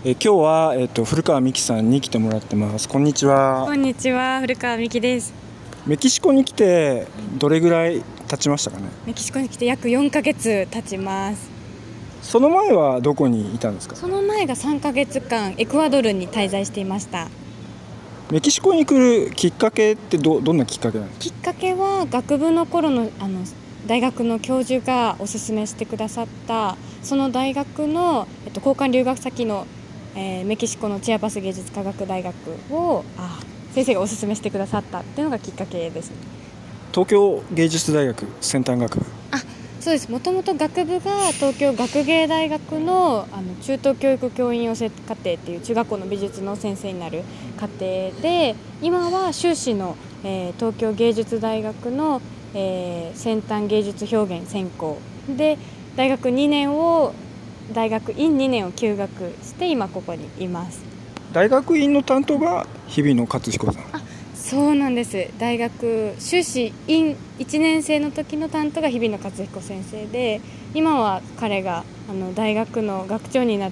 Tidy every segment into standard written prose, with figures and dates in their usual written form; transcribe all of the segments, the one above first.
今日は、古川美希さんに来てもらってます。こんにちは。 こんにちは、古川美希です。 メキシコに来てどれぐらい経ちましたかね。 メキシコに来て約4ヶ月経ちます。 その前はどこにいたんですか。 その前が3ヶ月間エクアドルに滞在していました。 メキシコに来るきっかけってどんなきっかけなんですか。 きっかけは学部の頃の大学の教授がおすすめしてくださったその大学の、交換留学先の、メキシコのチアパス芸術科学大学を先生がおすすめしてくださったっていうのがきっかけです。 東京芸術大学先端学部。 そうです。もともと学部が東京学芸大学の、中等教育教員養成課程っていう中学校の美術の先生になる課程で、今は修士の、東京芸術大学の、先端芸術表現専攻で大学院2年を休学して今ここにいます。 大学院の担当が日比野勝彦さん。 そうなんです。大学修士院1年生の時の担当が日比野勝彦先生で、今は彼が大学の学長にな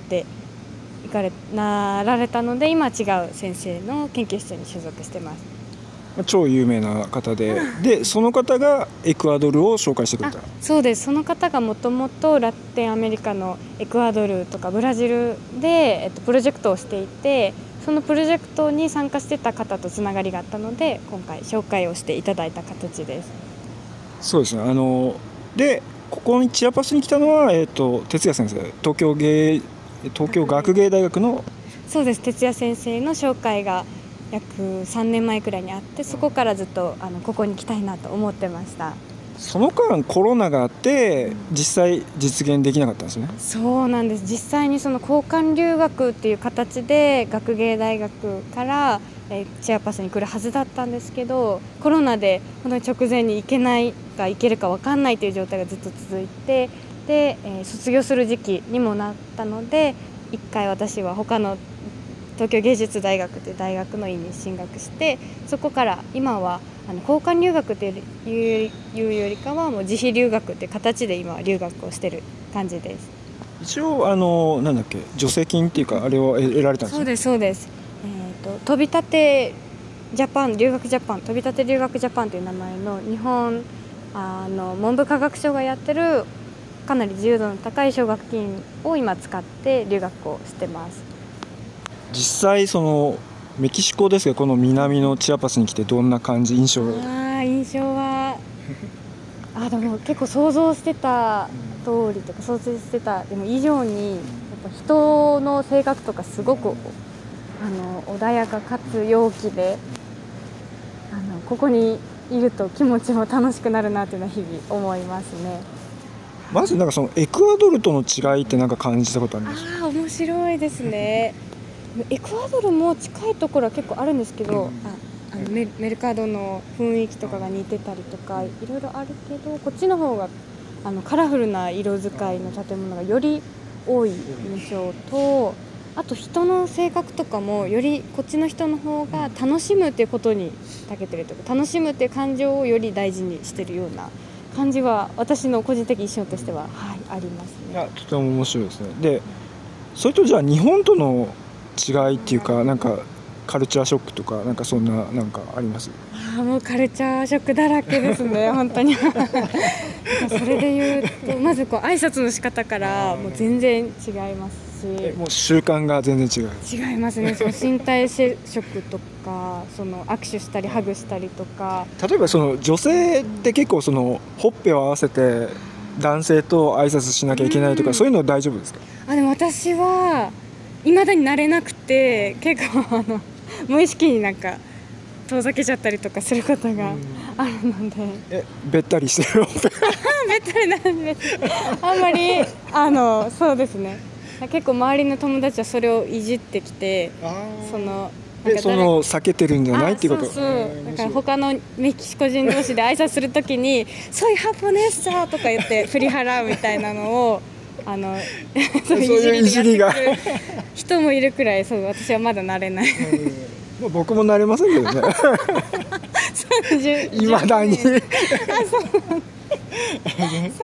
られたので、今は違う先生の研究室に所属してます。 超有名な方で、その方がエクアドルを紹介してくれた。 そうです。その方がもともとラテンアメリカのエクアドルとかブラジルで、プロジェクトをしていて、そのプロジェクトに参加してた方とつながりがあったので、今回紹介をしていただいた形です。 そうですね。でここにチアパスに来たのは、哲也先生、東京学芸大学の。 そうです。哲也先生の紹介が約3年前くらいにあって、そこからずっとここに来たいなと思ってました。 その間コロナがあって実際実現できなかったんですね。 そうなんです。実際にその交換留学っていう形で学芸大学からチアパスに来るはずだったんですけど、コロナで本当に直前に行けるか分かんないという状態がずっと続いて、で、卒業する時期にもなったので、一回私は他の東京芸術大学という大学の院に進学して、そこから今は交換留学というよりかはもう自費留学という形で今は留学をしてる感じです。 一応助成金っていうかあれを得られたんですか。 そうです。飛び立てジャパン留学ジャパン飛び立て留学ジャパンという名前の日本文部科学省がやってるかなり自由度の高い奨学金を今使って留学をしてます。 実際そのメキシコですが、この南のチアパスに来てどんな感じ、印象はでも結構想像してた通りとか想像してたでも以上にやっぱ人の性格とかすごく穏やかかつ陽気で、ここにいると気持ちも楽しくなるなというのは日々思いますね。 まずそのエクアドルとの違いって感じたことありますか。 面白いですね。エクアドルも近いところは結構あるんですけど、メルカドの雰囲気とかが似てたりとかいろいろあるけど、こっちの方がカラフルな色使いの建物がより多い印象と、あと人の性格とかもよりこっちの人の方が楽しむっていうことに長けてるとか、楽しむっていう感情をより大事にしてるような感じは私の個人的印象としては、ありますね。 いや、とても面白いですね。でそれとじゃあ日本との違いっていうか、カルチャーショックとかそんなあります？ もうカルチャーショックだらけですね本当にそれで言うと、まず挨拶の仕方からもう全然違いますし、 もう習慣が全然違いますね。その身体接触とかその握手したりハグしたりとか、 例えばその女性って結構ほっぺを合わせて男性と挨拶しなきゃいけないとか、そういうのは大丈夫ですか？ でも私は未だに慣れなくて、結構無意識に遠ざけちゃったりとかすることがあるので。 べったりしてるべったりなんですあんまりそうですね。結構周りの友達はそれをいじってきて、 避けてるんじゃないっていうこと。 だから他のメキシコ人同士で挨拶するときにソイハポネッサとか言って振り払うみたいなのをそういういじりが人もいるくらい、私はまだ慣れない僕も慣れませんけどねいまだにそ